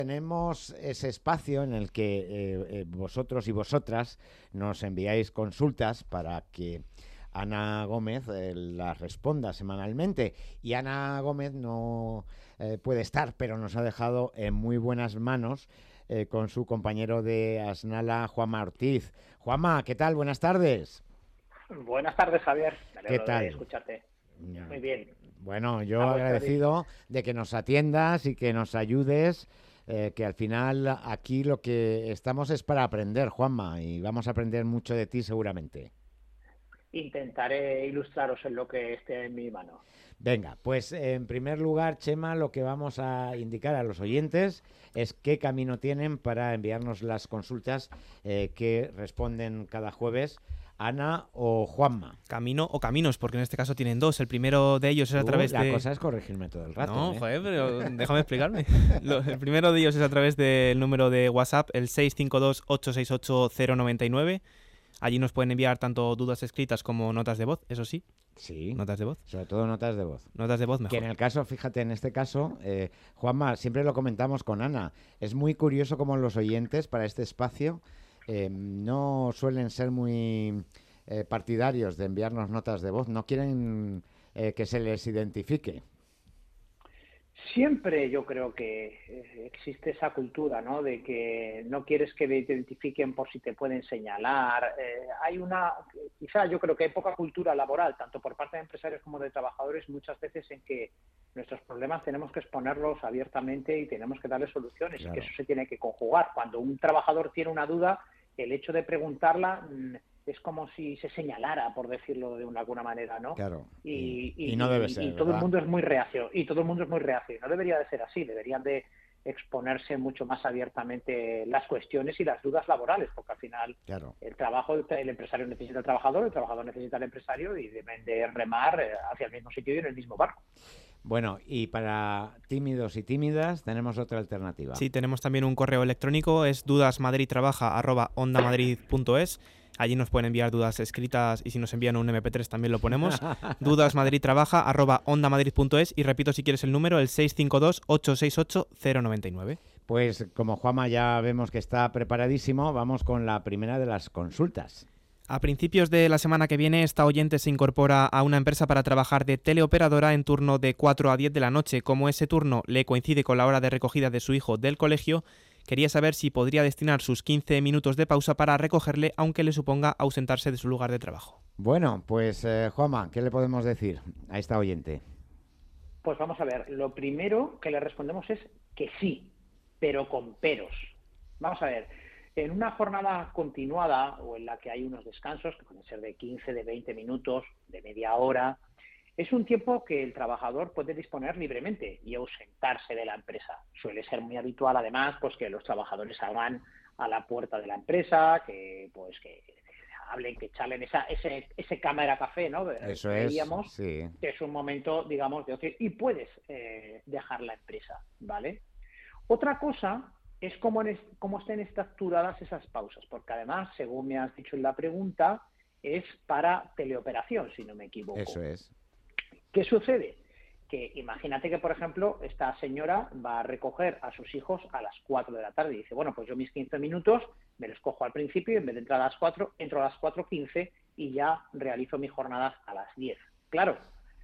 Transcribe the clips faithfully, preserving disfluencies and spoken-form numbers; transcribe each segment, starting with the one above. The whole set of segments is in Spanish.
Tenemos ese espacio en el que eh, eh, vosotros y vosotras nos enviáis consultas para que Ana Gómez eh, las responda semanalmente. Y Ana Gómez no eh, puede estar, pero nos ha dejado en muy buenas manos eh, con su compañero de Asnala, Juanma Ortiz. Juanma, ¿qué tal? Buenas tardes. Buenas tardes, Javier. Me ¿Qué alegro de tal? escucharte. Muy bien. Bueno, yo A vuestra dis- agradecido de que nos atiendas y que nos ayudes, eh, que al final aquí lo que estamos es para aprender, Juanma, y vamos a aprender mucho de ti seguramente. Intentaré ilustraros en lo que esté en mi mano. Venga, pues en primer lugar, Chema, lo que vamos a indicar a los oyentes es qué camino tienen para enviarnos las consultas eh, que responden cada jueves Ana o Juanma. Camino o caminos, porque en este caso tienen dos. El primero de ellos es a Tú, través la de... cosa es corregirme todo el rato, No, ¿eh? joder, pero déjame explicarme. Lo- el primero de ellos es a través del número de WhatsApp, el seis cinco dos, ocho seis ocho, cero nueve nueve. Allí nos pueden enviar tanto dudas escritas como notas de voz, eso sí, Sí, notas de voz. sobre todo notas de voz. Notas de voz Que en mejor. el caso, fíjate, en este caso, eh, Juanma, siempre lo comentamos con Ana, es muy curioso cómo los oyentes para este espacio eh, no suelen ser muy eh, partidarios de enviarnos notas de voz, no quieren eh, que se les identifique. Siempre yo creo que eh, existe esa cultura, ¿no? De que no quieres que te identifiquen por si te pueden señalar. Eh, hay una, quizá yo creo que hay poca cultura laboral, tanto por parte de empresarios como de trabajadores, muchas veces en que nuestros problemas tenemos que exponerlos abiertamente y tenemos que darles soluciones y que eso Claro, se tiene que conjugar. Cuando un trabajador tiene una duda, el hecho de preguntarla mm, es como si se señalara, por decirlo de una- alguna manera, ¿no? claro. Y, y, y no debe y- y- ser, y todo el ¿verdad? mundo es muy reacio y todo el mundo es muy reacio. No debería de ser así, deberían de exponerse mucho más abiertamente las cuestiones y las dudas laborales, porque al final Claro. el trabajo, el empresario necesita al trabajador, el trabajador necesita al empresario y deben de remar eh, hacia el mismo sitio y en el mismo barco. Bueno, y para tímidos y tímidas tenemos otra alternativa. Sí, tenemos también un correo electrónico, es dudasmadridtrabaja arroba ondamadrid punto es. Allí nos pueden enviar dudas escritas y si nos envían un eme pe tres también lo ponemos. dudasmadridtrabaja arroba ondamadrid punto es y repito si quieres el número, el seis cinco dos, ocho seis ocho, cero nueve nueve. Pues como Juanma ya vemos que está preparadísimo, vamos con la primera de las consultas. A principios de la semana que viene, esta oyente se incorpora a una empresa para trabajar de teleoperadora en turno de cuatro a diez de la noche. Como ese turno le coincide con la hora de recogida de su hijo del colegio, quería saber si podría destinar sus quince minutos de pausa para recogerle, aunque le suponga ausentarse de su lugar de trabajo. Bueno, pues eh, Juanma, ¿qué le podemos decir a esta oyente? Pues vamos a ver, lo primero que le respondemos es que sí, pero con peros. Vamos a ver, en una jornada continuada o en la que hay unos descansos, que pueden ser de quince, de veinte minutos, de media hora, es un tiempo que el trabajador puede disponer libremente y ausentarse de la empresa. Suele ser muy habitual, además, pues que los trabajadores salgan a la puerta de la empresa, que pues que hablen, que charlen esa, ese, ese cámara café, ¿no? Que Eso es, veíamos, sí. que es un momento, digamos, de ocio y puedes eh, dejar la empresa, ¿vale? Otra cosa es cómo, en, cómo estén estructuradas esas pausas, porque además, según me has dicho en la pregunta, es para teleoperación, si no me equivoco. Eso es. ¿Qué sucede? Que imagínate que, por ejemplo, esta señora va a recoger a sus hijos a las cuatro de la tarde y dice, bueno, pues yo mis quince minutos me los cojo al principio y en vez de entrar a las cuatro, entro a las cuatro quince y ya realizo mis jornadas a las diez. Claro,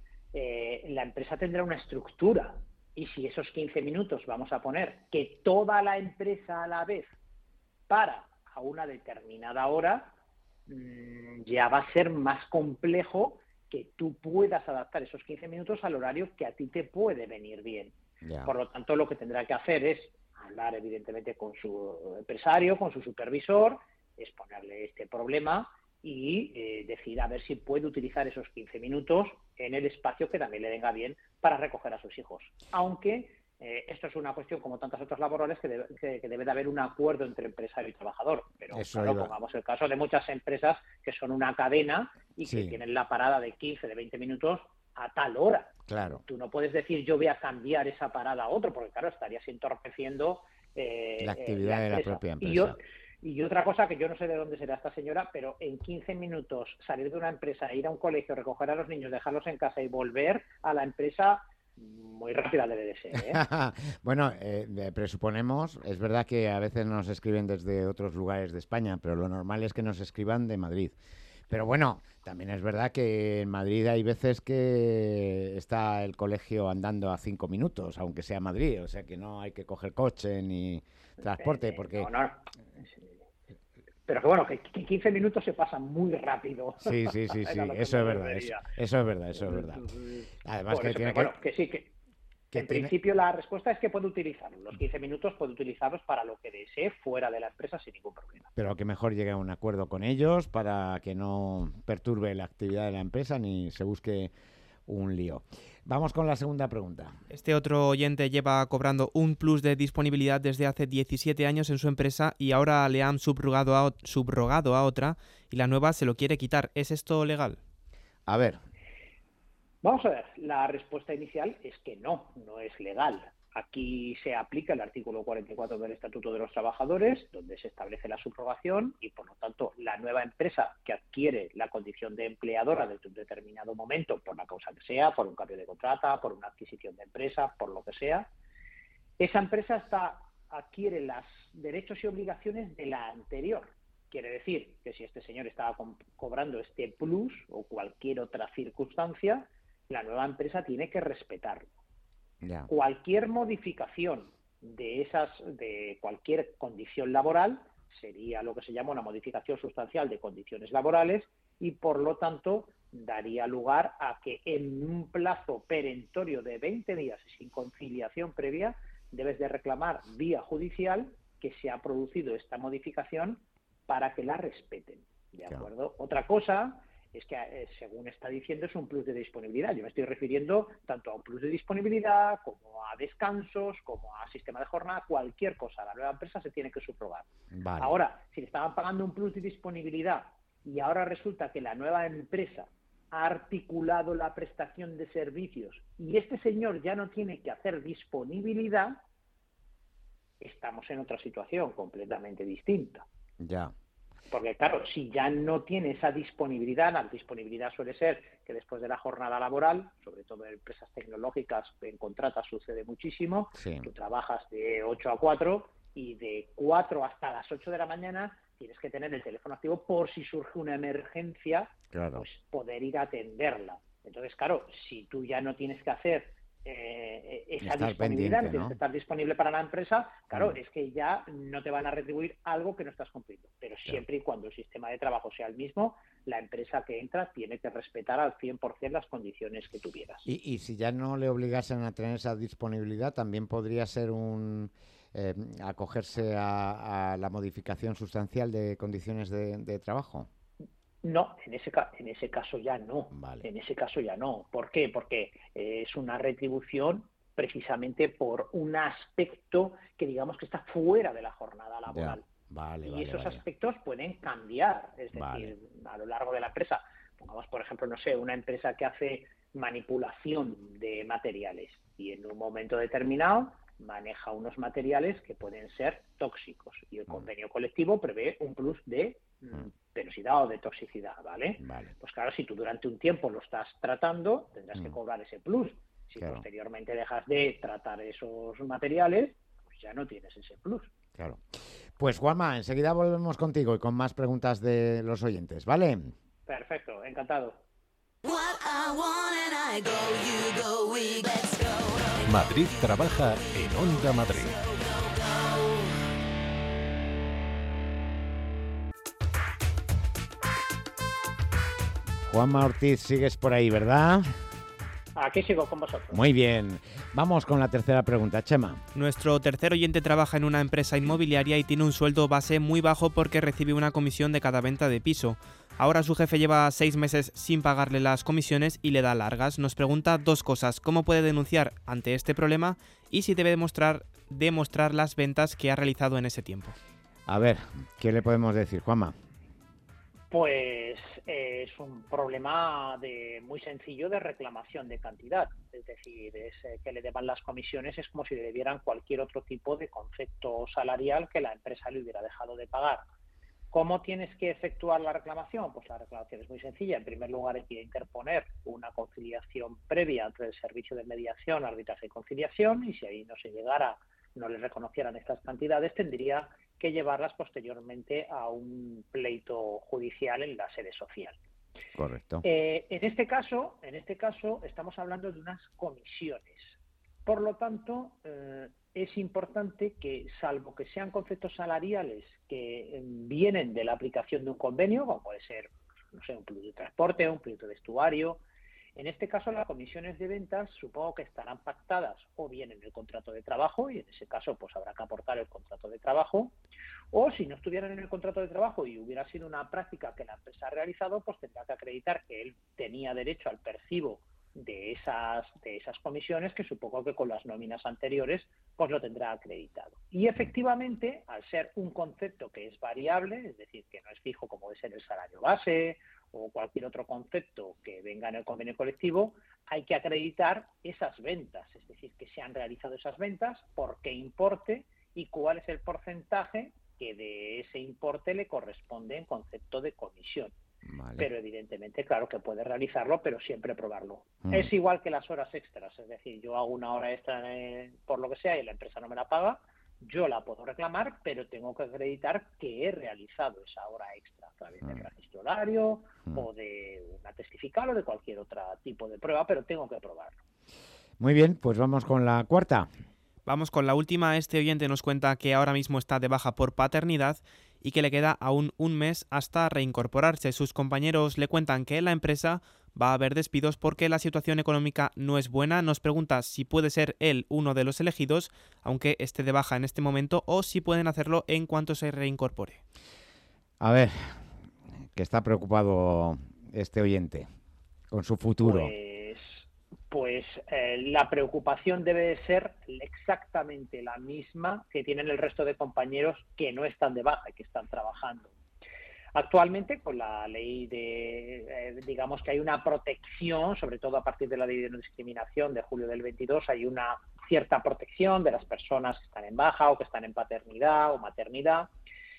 eh, la empresa tendrá una estructura y si esos quince minutos vamos a poner que toda la empresa a la vez para a una determinada hora, mmm, ya va a ser más complejo que tú puedas adaptar esos quince minutos al horario que a ti te puede venir bien. Ya. Por lo tanto, lo que tendrá que hacer es hablar, evidentemente, con su empresario, con su supervisor, exponerle este problema y eh, decir a ver si puede utilizar esos quince minutos en el espacio que también le venga bien para recoger a sus hijos. Aunque eh, esto es una cuestión, como tantas otras laborales, que debe, que, que debe de haber un acuerdo entre empresario y trabajador. Pero Eso claro, iba. pongamos el caso de muchas empresas que son una cadena y Sí. que tienen la parada de quince, de veinte minutos a tal hora. Claro. Tú no puedes decir yo voy a cambiar esa parada a otro, porque claro, estarías entorpeciendo eh, La eh, actividad la de la empresa. propia Y yo, empresa. y otra cosa que yo no sé de dónde será esta señora, pero en quince minutos salir de una empresa, ir a un colegio, recoger a los niños, dejarlos en casa y volver a la empresa, Muy rápida debe de ser, ¿eh? Bueno, eh, presuponemos, es verdad que a veces nos escriben desde otros lugares de España, pero lo normal es que nos escriban de Madrid. Pero bueno, también es verdad que en Madrid hay veces que está el colegio andando a cinco minutos, aunque sea Madrid, o sea que no hay que coger coche ni transporte, porque... No, no. Pero que bueno, que quince minutos se pasan muy rápido. Sí, sí, sí, sí, eso es verdad, eso, eso es verdad, eso es verdad. Además que eso, tiene que, que... Bueno, que sí, que... Que en tiene... principio la respuesta es que puede utilizarlos. Los quince minutos puede utilizarlos para lo que desee fuera de la empresa sin ningún problema. Pero que mejor llegue a un acuerdo con ellos para que no perturbe la actividad de la empresa ni se busque un lío. Vamos con la segunda pregunta. Este otro oyente lleva cobrando un plus de disponibilidad desde hace diecisiete años en su empresa y ahora le han subrogado a, subrogado a otra y la nueva se lo quiere quitar. ¿Es esto legal? A ver. Vamos a ver, la respuesta inicial es que no, no es legal. Aquí se aplica el artículo cuarenta y cuatro del Estatuto de los Trabajadores, donde se establece la subrogación y, por lo tanto, la nueva empresa que adquiere la condición de empleadora desde un determinado momento, por la causa que sea, por un cambio de contrata, por una adquisición de empresa, por lo que sea, esa empresa está, adquiere los derechos y obligaciones de la anterior. Quiere decir que si este señor estaba co- cobrando este plus o cualquier otra circunstancia, la nueva empresa tiene que respetarlo. Yeah. Cualquier modificación de esas, de cualquier condición laboral sería lo que se llama una modificación sustancial de condiciones laborales y, por lo tanto, daría lugar a que en un plazo perentorio de veinte días y sin conciliación previa debes de reclamar vía judicial que se ha producido esta modificación para que la respeten. ¿De acuerdo? Yeah. Otra cosa es que, eh, según está diciendo, es un plus de disponibilidad. Yo me estoy refiriendo tanto a un plus de disponibilidad como a descansos, como a sistema de jornada, cualquier cosa. La nueva empresa se tiene que subrogar. Vale. Ahora, si le estaban pagando un plus de disponibilidad y ahora resulta que la nueva empresa ha articulado la prestación de servicios y este señor ya no tiene que hacer disponibilidad, estamos en otra situación completamente distinta. Ya. Porque, claro, si ya no tiene esa disponibilidad, la disponibilidad suele ser que después de la jornada laboral, sobre todo en empresas tecnológicas, en contratas sucede muchísimo, sí. Tú trabajas de ocho a cuatro y de cuatro hasta las ocho de la mañana tienes que tener el teléfono activo por si surge una emergencia, claro. Pues poder ir a atenderla. Entonces, claro, si tú ya no tienes que hacer Eh, esa estar disponibilidad, pendiente, ¿no? estar disponible para la empresa, claro, mm. es que ya no te van a retribuir algo que no estás cumpliendo. Pero siempre y cuando el sistema de trabajo sea el mismo, la empresa que entra tiene que respetar al cien por ciento las condiciones que tuvieras. Y, y si ya no le obligasen a tener esa disponibilidad, también podría ser un eh, acogerse a, a la modificación sustancial de condiciones de, de trabajo. No, en ese, en ese caso ya no. Vale. En ese caso ya no. ¿Por qué? Porque eh, es una retribución precisamente por un aspecto que digamos que está fuera de la jornada laboral. Vale, y vale, esos vale. aspectos pueden cambiar, es decir, vale. a lo largo de la empresa. Pongamos, por ejemplo, no sé, una empresa que hace manipulación de materiales y en un momento determinado maneja unos materiales que pueden ser tóxicos y el convenio mm. colectivo prevé un plus de mm. penosidad o de toxicidad, ¿vale? Vale. Pues claro, si tú durante un tiempo lo estás tratando, tendrás mm. que cobrar ese plus. Si claro. posteriormente dejas de tratar esos materiales, pues ya no tienes ese plus. Claro. Pues Juanma, enseguida volvemos contigo y con más preguntas de los oyentes, ¿vale? Perfecto, encantado. Madrid trabaja en Onda Madrid. Juanma Ortiz, sigues por ahí, ¿verdad? Aquí sigo con vosotros. Muy bien. Vamos con la tercera pregunta, Chema. Nuestro tercer oyente trabaja en una empresa inmobiliaria y tiene un sueldo base muy bajo porque recibe una comisión de cada venta de piso. Ahora su jefe lleva seis meses sin pagarle las comisiones y le da largas. Nos pregunta dos cosas: ¿cómo puede denunciar ante este problema? Y si debe demostrar, demostrar las ventas que ha realizado en ese tiempo. A ver, ¿qué le podemos decir, Juanma? Pues eh, es un problema de muy sencillo de reclamación de cantidad. Es decir, es, eh, que le deban las comisiones es como si le debieran cualquier otro tipo de concepto salarial que la empresa le hubiera dejado de pagar. ¿Cómo tienes que efectuar la reclamación? Pues la reclamación es muy sencilla. En primer lugar, hay que interponer una conciliación previa ante el Servicio de Mediación, Arbitraje y Conciliación, y si ahí no se llegara, no les reconocieran estas cantidades, tendría que llevarlas posteriormente a un pleito judicial en la sede social. Correcto. Eh, en este caso, en este caso, estamos hablando de unas comisiones. Por lo tanto, eh, es importante que, salvo que sean conceptos salariales que eh, vienen de la aplicación de un convenio, como puede ser, no sé, un producto de transporte, un producto de vestuario, en este caso las comisiones de ventas supongo que estarán pactadas o bien en el contrato de trabajo, y en ese caso pues habrá que aportar el contrato de trabajo, o si no estuvieran en el contrato de trabajo y hubiera sido una práctica que la empresa ha realizado, pues tendrá que acreditar que él tenía derecho al percibo de esas, de esas comisiones, que supongo que con las nóminas anteriores pues lo tendrá acreditado. Y efectivamente, al ser un concepto que es variable, es decir, que no es fijo como debe ser el salario base o cualquier otro concepto que venga en el convenio colectivo, hay que acreditar esas ventas, es decir, que se han realizado esas ventas, por qué importe y cuál es el porcentaje que de ese importe le corresponde en concepto de comisión. Vale. Pero evidentemente, claro que puede realizarlo, pero siempre probarlo. Mm. Es igual que las horas extras, es decir, yo hago una hora extra eh, por lo que sea y la empresa no me la paga, yo la puedo reclamar, pero tengo que acreditar que he realizado esa hora extra a través del registro horario mm. o de una testifical o de cualquier otro tipo de prueba, pero tengo que probarlo. Muy bien, pues vamos con la cuarta. Vamos con la última. Este oyente nos cuenta que ahora mismo está de baja por paternidad y que le queda aún un mes hasta reincorporarse. Sus compañeros le cuentan que en la empresa va a haber despidos porque la situación económica no es buena. Nos pregunta si puede ser él uno de los elegidos, aunque esté de baja en este momento, o si pueden hacerlo en cuanto se reincorpore. A ver, que está preocupado este oyente con su futuro. Pues... Pues eh, la preocupación debe de ser exactamente la misma que tienen el resto de compañeros que no están de baja y que están trabajando. Actualmente, con la ley de, eh, digamos que hay una protección, sobre todo a partir de la ley de no discriminación de julio del veintidós, hay una cierta protección de las personas que están en baja o que están en paternidad o maternidad,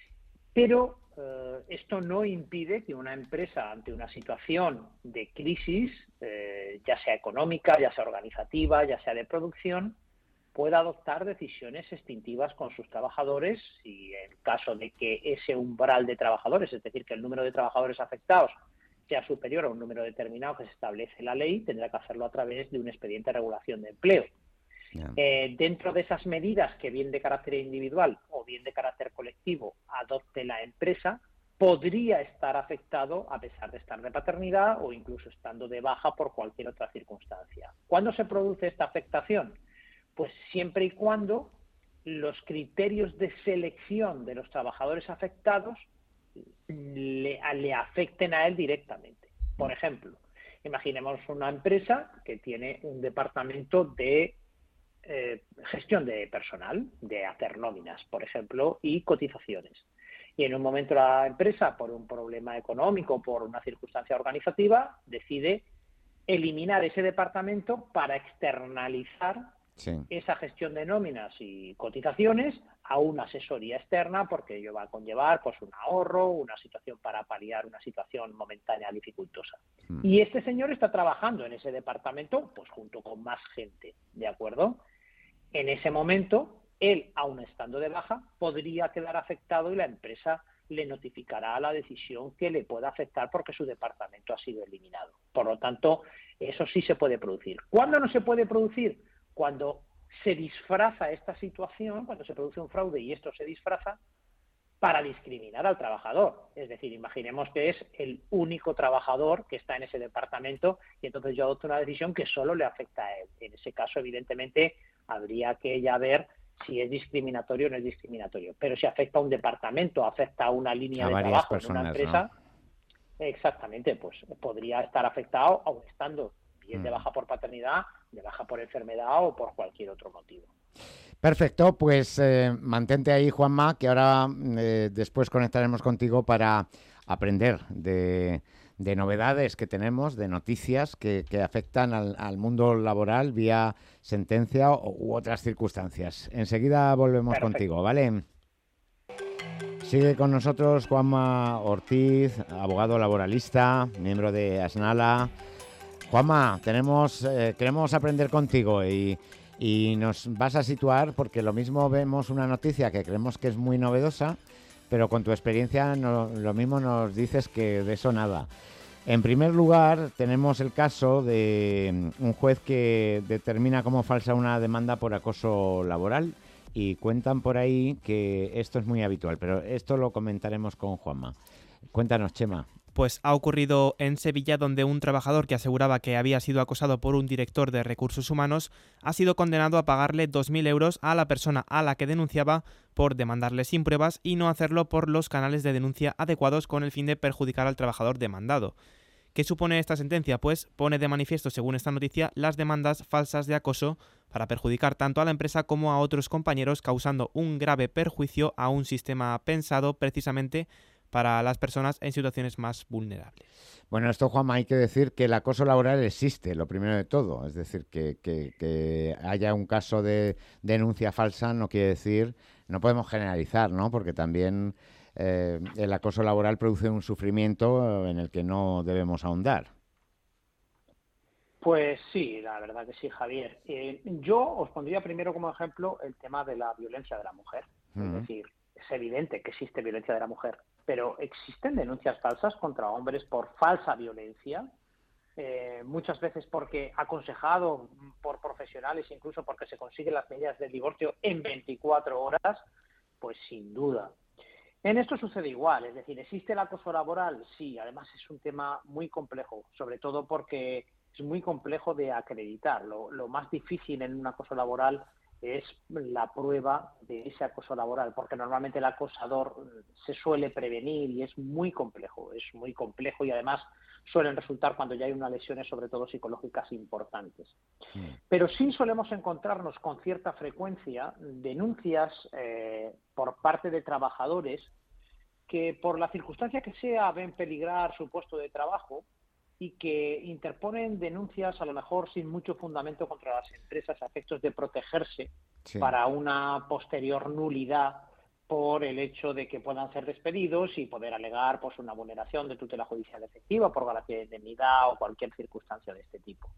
pero eh, esto no impide que una empresa, ante una situación de crisis, eh, ya sea económica, ya sea organizativa, ya sea de producción, pueda adoptar decisiones extintivas con sus trabajadores y en caso de que ese umbral de trabajadores, es decir, que el número de trabajadores afectados sea superior a un número determinado que se establece en la ley, tendrá que hacerlo a través de un expediente de regulación de empleo. Yeah. Eh, dentro de esas medidas que bien de carácter individual o bien de carácter colectivo adopte la empresa, podría estar afectado a pesar de estar de paternidad o incluso estando de baja por cualquier otra circunstancia. ¿Cuándo se produce esta afectación? Pues siempre y cuando los criterios de selección de los trabajadores afectados le, le afecten a él directamente. Por ejemplo, imaginemos una empresa que tiene un departamento de Eh, gestión de personal, de hacer nóminas, por ejemplo, y cotizaciones. Y en un momento la empresa, por un problema económico, por una circunstancia organizativa, decide eliminar ese departamento para externalizar sí. esa gestión de nóminas y cotizaciones a una asesoría externa, porque ello va a conllevar pues un ahorro, una situación para paliar una situación momentánea dificultosa. Mm. Y este señor está trabajando en ese departamento pues junto con más gente, ¿de acuerdo? En ese momento, él, aun estando de baja, podría quedar afectado y la empresa le notificará la decisión que le pueda afectar porque su departamento ha sido eliminado. Por lo tanto, eso sí se puede producir. ¿Cuándo no se puede producir? Cuando se disfraza esta situación, cuando se produce un fraude y esto se disfraza para discriminar al trabajador. Es decir, imaginemos que es el único trabajador que está en ese departamento y entonces yo adopto una decisión que solo le afecta a él. En ese caso, evidentemente, habría que ya ver si es discriminatorio o no es discriminatorio. Pero si afecta a un departamento, afecta a una línea a de trabajo personas, en una empresa, ¿no? Exactamente, pues podría estar afectado aun estando bien mm. de baja por paternidad, de baja por enfermedad o por cualquier otro motivo. Perfecto, pues eh, mantente ahí, Juanma, que ahora eh, después conectaremos contigo para aprender de, de novedades que tenemos, de noticias que, que afectan al, al mundo laboral vía sentencia u otras circunstancias. Enseguida volvemos Perfecto. Contigo, ¿vale? Sigue con nosotros Juanma Ortiz, abogado laboralista, miembro de Asnala. Juanma, tenemos, eh, queremos aprender contigo y, y nos vas a situar, porque lo mismo vemos una noticia que creemos que es muy novedosa, pero con tu experiencia no, lo mismo nos dices que de eso nada. En primer lugar, tenemos el caso de un juez que determina como falsa una demanda por acoso laboral. Y cuentan por ahí que esto es muy habitual, pero esto lo comentaremos con Juanma. Cuéntanos, Chema. Pues ha ocurrido en Sevilla, donde un trabajador que aseguraba que había sido acosado por un director de recursos humanos ha sido condenado a pagarle dos mil euros a la persona a la que denunciaba por demandarle sin pruebas y no hacerlo por los canales de denuncia adecuados con el fin de perjudicar al trabajador demandado. ¿Qué supone esta sentencia? Pues pone de manifiesto, según esta noticia, las demandas falsas de acoso para perjudicar tanto a la empresa como a otros compañeros, causando un grave perjuicio a un sistema pensado precisamente para las personas en situaciones más vulnerables. Bueno, esto, Juanma, hay que decir que el acoso laboral existe, lo primero de todo. Es decir, que, que, que haya un caso de denuncia falsa no quiere decir, no podemos generalizar, ¿no? Porque también eh, el acoso laboral produce un sufrimiento en el que no debemos ahondar. Pues sí, la verdad que sí, Javier. Eh, yo os pondría primero como ejemplo el tema de la violencia de la mujer. Uh-huh. Es decir, es evidente que existe violencia de la mujer, pero existen denuncias falsas contra hombres por falsa violencia, eh, muchas veces porque aconsejado por profesionales, incluso porque se consiguen las medidas del divorcio en veinticuatro horas, pues sin duda. En esto sucede igual, es decir, ¿existe el acoso laboral? Sí, además es un tema muy complejo, sobre todo porque es muy complejo de acreditar. Lo, lo más difícil en un acoso laboral es la prueba de ese acoso laboral, porque normalmente el acosador se suele prevenir y es muy complejo, es muy complejo y además suelen resultar cuando ya hay unas lesiones, sobre todo psicológicas, importantes. Sí. Pero sí solemos encontrarnos con cierta frecuencia denuncias eh, por parte de trabajadores que por la circunstancia que sea ven peligrar su puesto de trabajo y que interponen denuncias a lo mejor sin mucho fundamento contra las empresas a efectos de protegerse sí. para una posterior nulidad por el hecho de que puedan ser despedidos y poder alegar pues una vulneración de tutela judicial efectiva por garantía de indemnidad o cualquier circunstancia de este tipo.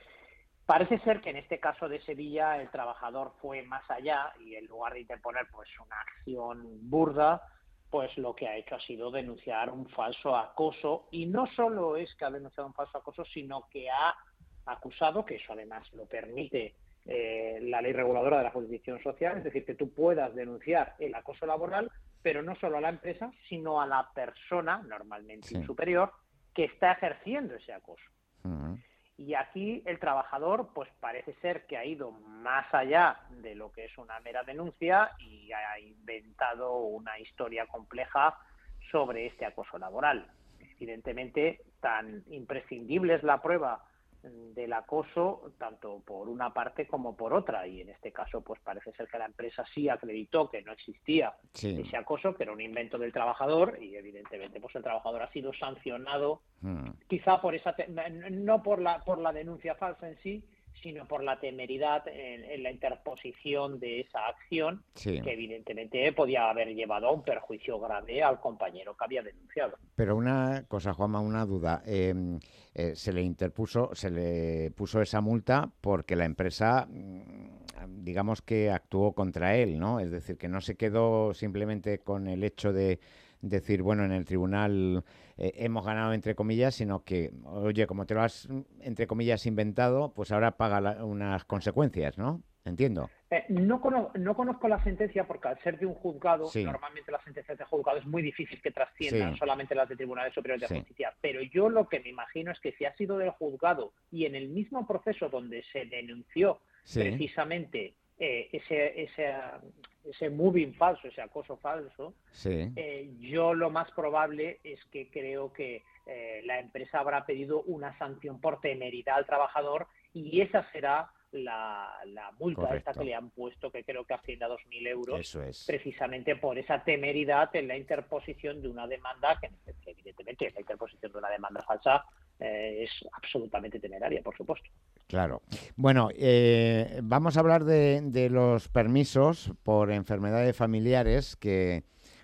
Parece ser que en este caso de Sevilla el trabajador fue más allá y en lugar de interponer pues una acción burda, pues lo que ha hecho ha sido denunciar un falso acoso, y no solo es que ha denunciado un falso acoso, sino que ha acusado, que eso además lo permite eh, la ley reguladora de la jurisdicción social, es decir, que tú puedas denunciar el acoso laboral, pero no solo a la empresa, sino a la persona, normalmente sí. superior, que está ejerciendo ese acoso. Uh-huh. Y aquí el trabajador, pues parece ser que ha ido más allá de lo que es una mera denuncia y ha inventado una historia compleja sobre este acoso laboral. Evidentemente, tan imprescindible es la prueba del acoso, tanto por una parte como por otra, y en este caso, pues parece ser que la empresa sí acreditó que no existía sí. ese acoso, que era un invento del trabajador, y evidentemente, pues el trabajador ha sido sancionado, hmm. quizá por esa, te- no por la por la denuncia falsa en sí, sino por la temeridad en, en la interposición de esa acción, sí. que evidentemente podía haber llevado a un perjuicio grave al compañero que había denunciado. Pero una cosa, Juanma, una duda. Eh, eh, se le interpuso, se le puso esa multa porque la empresa, digamos que actuó contra él, ¿no? Es decir, que no se quedó simplemente con el hecho de decir, bueno, en el tribunal eh, hemos ganado, entre comillas, sino que, oye, como te lo has, entre comillas, inventado, pues ahora paga la, unas consecuencias, ¿no? Entiendo. Eh, no, cono- no conozco la sentencia porque al ser de un juzgado, sí. normalmente las sentencias de juzgado es muy difícil que trasciendan sí. solamente las de tribunales superiores de sí. justicia, pero yo lo que me imagino es que si ha sido del juzgado y en el mismo proceso donde se denunció sí. precisamente eh, ese, ese, ese moving falso, ese acoso falso, sí. eh, yo lo más probable es que creo que eh, la empresa habrá pedido una sanción por temeridad al trabajador y esa será la, la multa Correcto. Esta que le han puesto, que creo que asciende a dos mil euros, Eso es. precisamente por esa temeridad en la interposición de una demanda, que evidentemente la interposición de una demanda falsa eh, es absolutamente temeraria, por supuesto. Claro. Bueno, eh, vamos a hablar de, de los permisos por enfermedades familiares que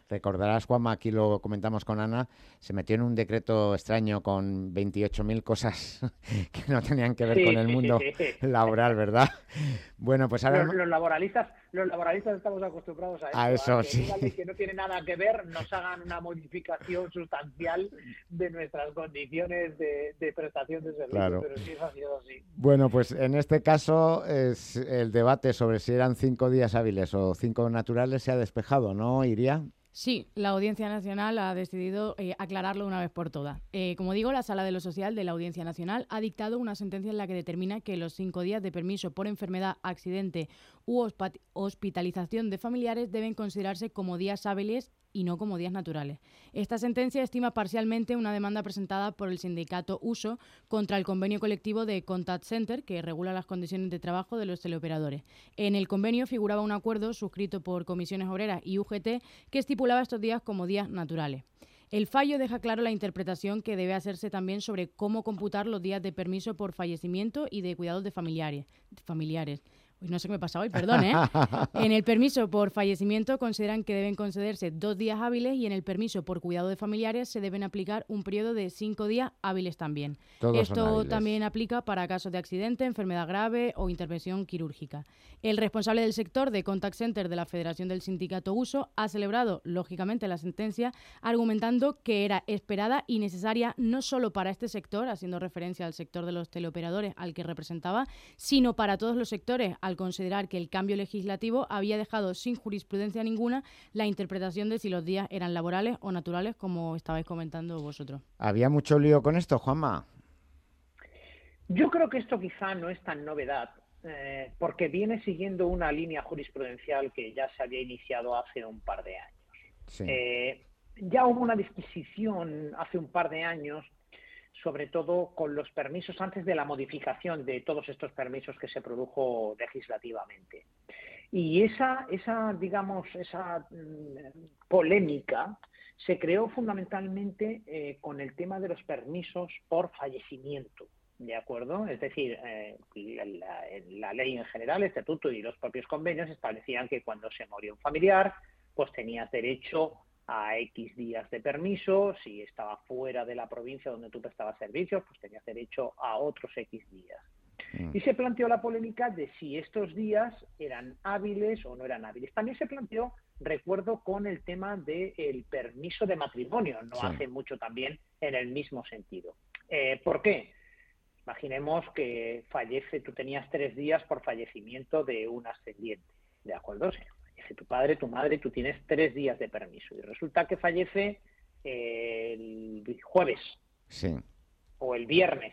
Recordarás, Juanma, aquí lo comentamos con Ana, se metió en un decreto extraño con veintiocho mil cosas que no tenían que ver Sí, con el sí, mundo sí, sí. laboral, ¿verdad? Bueno, pues ahora... Los, los laboralistas los laboralistas estamos acostumbrados a eso, A eso, a que sí. una ley que no tiene nada que ver nos hagan una modificación sustancial de nuestras condiciones de, de prestación de servicios, Claro. pero sí ha sido así. Bueno, pues en este caso es el debate sobre si eran cinco días hábiles o cinco naturales se ha despejado, ¿no, Iria? Sí, la Audiencia Nacional ha decidido eh, aclararlo una vez por todas. Eh, como digo, la Sala de lo Social de la Audiencia Nacional ha dictado una sentencia en la que determina que los cinco días de permiso por enfermedad, accidente u hospa- hospitalización de familiares deben considerarse como días hábiles y no como días naturales. Esta sentencia estima parcialmente una demanda presentada por el sindicato Uso contra el convenio colectivo de Contact Center, que regula las condiciones de trabajo de los teleoperadores. En el convenio figuraba un acuerdo suscrito por Comisiones Obreras y U G T que estipulaba estos días como días naturales. El fallo deja claro la interpretación que debe hacerse también sobre cómo computar los días de permiso por fallecimiento y de cuidados de familiares. familiares. Uy, no sé qué me pasa hoy, perdón, ¿eh? En el permiso por fallecimiento consideran que deben concederse dos días hábiles y en el permiso por cuidado de familiares se deben aplicar un periodo de cinco días hábiles también. Todos son Esto hábiles. también aplica para casos de accidente, enfermedad grave o intervención quirúrgica. El responsable del sector de Contact Center de la Federación del Sindicato Uso ha celebrado, lógicamente, la sentencia, argumentando que era esperada y necesaria no solo para este sector, haciendo referencia al sector de los teleoperadores al que representaba, sino para todos los sectores, al considerar que el cambio legislativo había dejado sin jurisprudencia ninguna la interpretación de si los días eran laborales o naturales, como estabais comentando vosotros. ¿Había mucho lío con esto, Juanma? Yo creo que esto quizá no es tan novedad, eh, porque viene siguiendo una línea jurisprudencial que ya se había iniciado hace un par de años. Sí. Eh, ya hubo una disquisición hace un par de años, sobre todo con los permisos antes de la modificación de todos estos permisos que se produjo legislativamente. Y esa, esa digamos, esa mm, polémica se creó fundamentalmente eh, con el tema de los permisos por fallecimiento, ¿de acuerdo? Es decir, eh, la, la ley en general, el estatuto y los propios convenios establecían que cuando se moría un familiar, pues tenías derecho a X días de permiso, si estaba fuera de la provincia donde tú prestabas servicios, pues tenías derecho a otros X días. Mm. Y se planteó la polémica de si estos días eran hábiles o no eran hábiles. También se planteó, recuerdo, con el tema del permiso de matrimonio, no sí. hace mucho también en el mismo sentido. Eh, ¿Por qué? Imaginemos que fallece, tú tenías tres días por fallecimiento de un ascendiente, ¿de acuerdo? Sí. Tu padre, tu madre, tú tienes tres días de permiso y resulta que fallece eh, el jueves sí. o el viernes.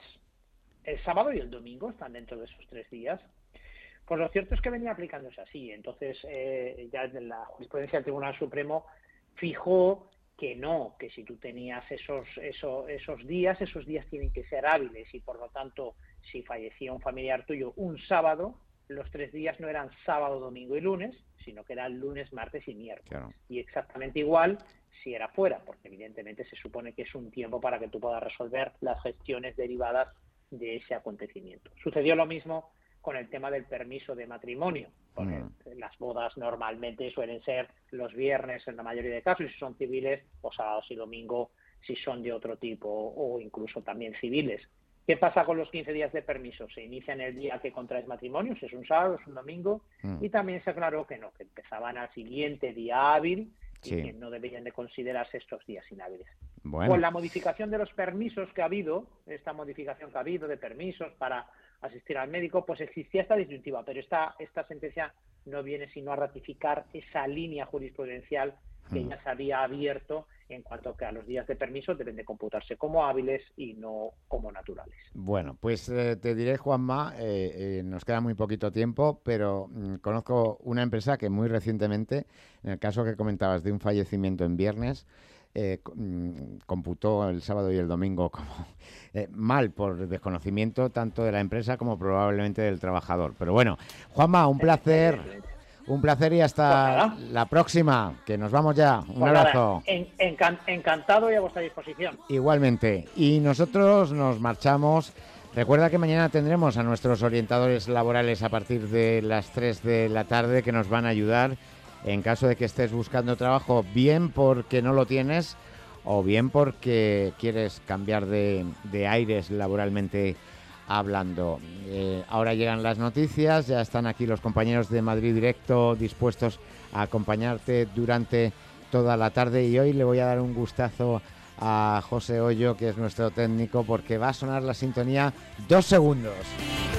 El sábado y el domingo están dentro de esos tres días. Pues lo cierto es que venía aplicándose así. Entonces eh, ya en la jurisprudencia del Tribunal Supremo fijó que no, que si tú tenías esos, esos, esos días, esos días tienen que ser hábiles y por lo tanto si fallecía un familiar tuyo un sábado, los tres días no eran sábado, domingo y lunes, sino que eran lunes, martes y miércoles. Claro. Y exactamente igual si era fuera, porque evidentemente se supone que es un tiempo para que tú puedas resolver las gestiones derivadas de ese acontecimiento. Sucedió lo mismo con el tema del permiso de matrimonio, porque mm. las bodas normalmente suelen ser los viernes en la mayoría de casos, si son civiles, o sábados y domingo si son de otro tipo, o incluso también civiles. ¿Qué pasa con los quince días de permiso? Se inician el día que contraes matrimonio, si es un sábado, es un domingo, mm. y también se aclaró que no, que empezaban al siguiente día hábil y sí. que no deberían de considerarse estos días inhábiles. Bueno. Con la modificación de los permisos que ha habido, esta modificación que ha habido de permisos para asistir al médico, pues existía esta disyuntiva, pero esta, esta sentencia no viene sino a ratificar esa línea jurisprudencial que mm. ya se había abierto en cuanto a que a los días de permiso deben de computarse como hábiles y no como naturales. Bueno, pues eh, te diré, Juanma, eh, eh, nos queda muy poquito tiempo, pero mm, conozco una empresa que muy recientemente, en el caso que comentabas de un fallecimiento en viernes, eh, mm, computó el sábado y el domingo como eh, mal por desconocimiento tanto de la empresa como probablemente del trabajador. Pero bueno, Juanma, un placer. Un placer y hasta pues la próxima, que nos vamos ya. Un pues abrazo. En, encan, encantado y a vuestra disposición. Igualmente. Y nosotros nos marchamos. Recuerda que mañana tendremos a nuestros orientadores laborales a partir de las tres de la tarde que nos van a ayudar en caso de que estés buscando trabajo, bien porque no lo tienes o bien porque quieres cambiar de, de aires laboralmente hablando. Eh, ahora llegan las noticias, ya están aquí los compañeros de Madrid Directo dispuestos a acompañarte durante toda la tarde, y hoy le voy a dar un gustazo a José Hoyo, que es nuestro técnico, porque va a sonar la sintonía dos segundos.